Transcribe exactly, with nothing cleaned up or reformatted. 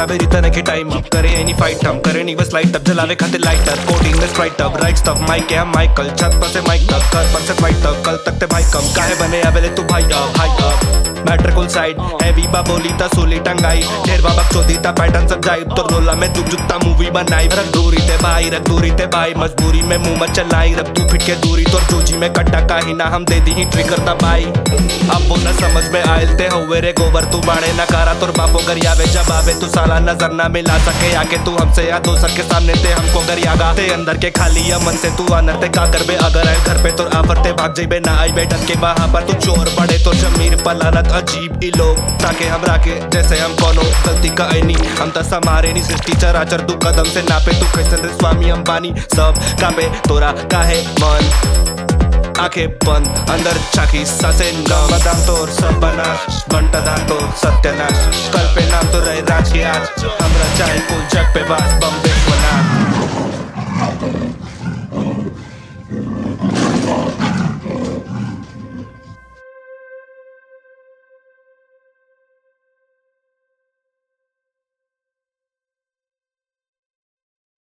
बेरी तने के टाइम अप करे एनी फाइट हम करे नहीं बस लाइट अप जलावे खाते लाइटर कोटिंग में sprite up right stuff mic है हम माइकल छत पर से माइक तक कर पर से माइक तक कल तक ते भाई कम काहे बने आवेले तू भाई अप हाई अप मैट्रिकल साइड हैवी बा बोली ता सोली टंगाई ढेर बाबा चोदी ता पैटर्न सब जाई तो रोला में जुग जुगता मूवी बनाई रख दूरी ते भाई रख दूरी ते भाई मजबूरी में मुंह मत चलाई रख तू फिट के दूरी तो जोजी में कट्टा काहे ना हम दे दी ही ट्रिगर ता भाई अब बोला समझ में आयल ते हुए रे गोबर तू बाड़े ना कारा तोर बापो गरियावे जब आवे तू साला नजर ना मिला सके आके तू हमसे या दोसर के सामने ते हमको गरियागा ते अंदर के खाली या मन से तू आनर ते का करबे अगर आए घर पे तो आफर ते भाग जाइबे ना आई बैठन के वहां पर तू चोर पड़े तो जमीर पलारत अजीब ई लोग ताके हम राके जैसे हम कोनो गलती का ऐनी हम तस हमारे नी सृष्टि चराचर दू कदम से नापे तू कैसे रे स्वामी अंबानी सब कापे तोरा काहे मन आंखें बंद अंदर चाकी सांसें नम बदाम तोर सब बनाश बंटा दान तोर सत्यानाश कल पे नाम तो रहे राज की आज हमरा चाहे कुल जग पे बास बम बेच बना